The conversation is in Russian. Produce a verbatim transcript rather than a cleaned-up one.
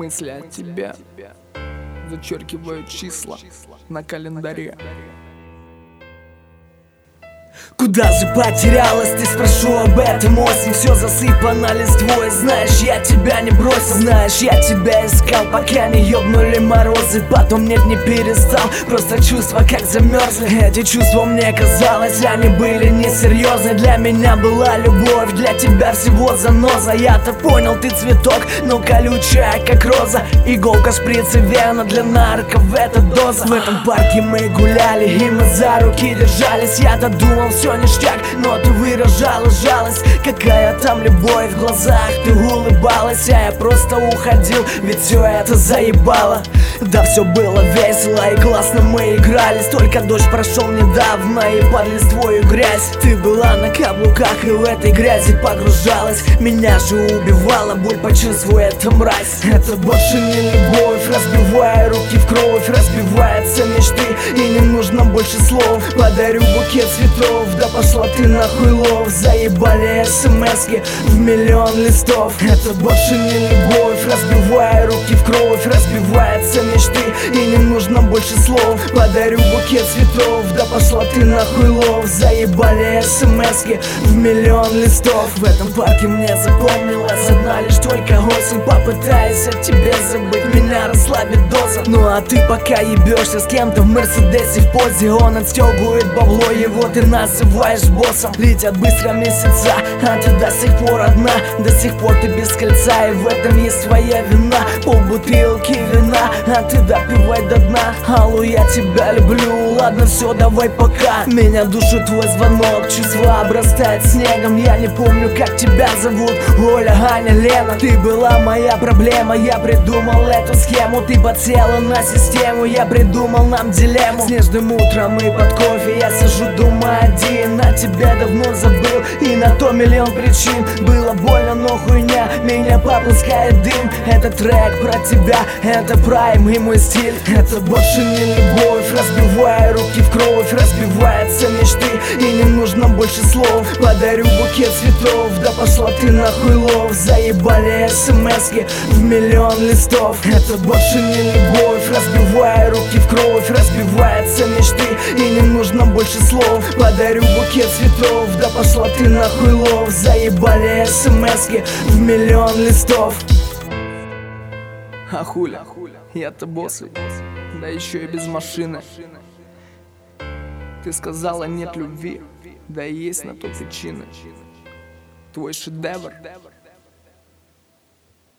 Мысли о тебе зачеркивают числа на календаре. Куда же потерялась, ты, спрошу об этом осень. Все засыпано листвой, знаешь, я тебя не бросил. Знаешь, я тебя искал, пока не ёбнули морозы. Потом нет, не перестал, просто чувства как замерзли. Эти чувства, мне казалось, они были несерьезны. Для меня была любовь, для тебя всего заноза. Я-то понял, ты цветок, но колючая как роза. Иголка, шприц и вена, для нарков это доза. В этом парке мы гуляли, и мы за руки держались. Я-то думал, все ништяк, но ты выражала жалость. Какая там любовь в глазах, ты улыбалась, а я просто уходил, ведь все это заебало. Да, все было весело и классно мы игрались. Только дождь прошел недавно и под листвою грязь. Ты была на каблуках и в этой грязи погружалась. Меня же убивала боль, почувствуй это, мразь. Это больше не любовь, разбивая руки в кровь. Разбиваются мечты и не нужно больше слов. Подарю букет цветов, да пошла ты нахуй, лов. Заебали смски в миллион листов. Это больше не любовь, разбивая руки в кровь. Разбиваются мечты и не нужно больше слов. Подарю букет цветов, да пошла ты нахуй, лов. Заебали смски в миллион листов. В этом парке мне запомнилась одна лишь только осень. Попытаюсь от тебя забыть, меня расслабит доза. Ну а ты пока ебешься с кем-то в мерседесе в позе. Он отстегивает бабло, его ты называешь боссом. Летят быстро месяца, а ты до сих пор одна. До сих пор ты без кольца, и в этом есть твоя вина. Полбутылки вина, а ты допивай до дна. Алло, я тебя люблю, ладно, все, давай пока. Меня душит твой звонок, чувства обрастают снегом. Я не помню, как тебя зовут, Оля, Аня, Лена. Ты была моя проблема, я придумал эту схему. Ты подсела на систему, я придумал нам дилемму. Снежным утром и под кофе я сижу, думаю один. На тебя давно забыл, и на то миллион причин. Было больно, но хуйня, меня попускает дым. Это трек про тебя, это прайм и мой стиль. Это больше не любовь, разбивая руки в кровь. Разбиваются мечты и не нужно больше слов. Подарю букет цветов, да пошла ты нахуй, лов. Заебали смски в миллион листов. Это больше не любовь, разбивая руки в кровь. Разбиваются мечты и не нужно больше слов. Подарю букет цветов, да пошла ты нахуй, лов. Заебали смски в миллион листов. А хуля, я-то босс, да еще и без машины. Ты сказала нет любви, да и есть на то причины. Твой шедевр